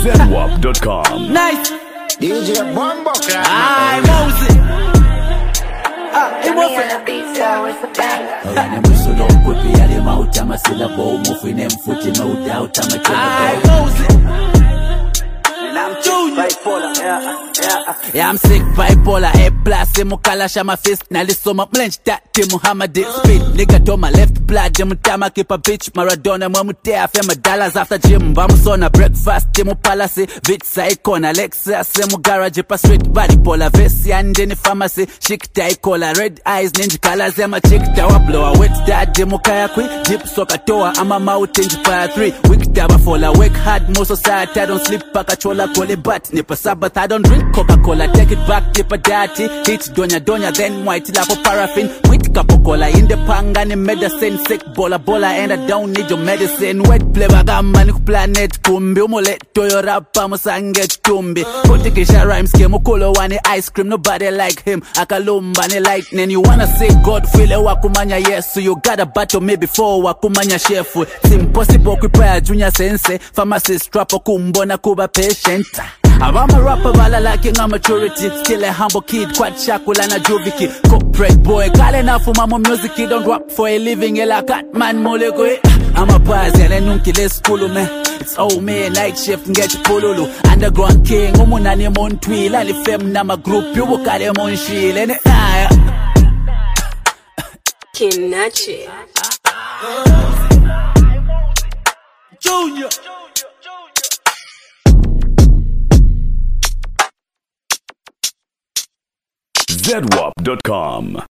ZWAP.com. Nice. DJ Bombo I Moses. It was I'm sick bipolar, A+, Mukala my fist, Nalisoma blench that Muhammad speed. Nigga to my left blood, Tama keep a bitch, Maradona, Mamutea, Fema dollars after gym, Bamusona breakfast, Timu Palace, Vitsa icon, Alexa, Semu garage, pa street body polar, Vessi and Jenny pharmacy, chic tie collar, red eyes, ninja colors, Zema chick tower blower, wet dad, Demokaya quick, Jeep soka toa, I'm a mountain fire 3, wick daba fola, work hard, most society, I don't sleep, Pakachola, call it bat, Nipper Sabbath, I don't drink Coca-Cola, take it back, Nipper dirty, hit donya, then white lapo paraffin, with capocola, in the pangani medicine, sick bola, and I don't need your medicine, wet flavor, gamma, planet, kumbi, umole, toyo rapa, musanget, tumbi, Potikisha rhymes, Kemukolo, one ice cream, nobody like him, Akalumba, ne lightning, you wanna say God, feel a wakumanya, yes, so you gotta battle me before wakumanya chef, it's impossible, prepare junior sensei, pharmacist, rapper, kumbona, kuba patient. I'm a rapper, bala lacking on maturity. Still a humble kid, quite shakula na juviki. Corporate boy, calling out for my music. Don't rap for a living, la cat man molego. I'm a buzz, and I don't kill school, man. It's old man, night shift, and get pololo. Underground king, umunani mon twil, and if them nama group, you will carry mon shield, and it. Kinachi Junior. ZWAP.com.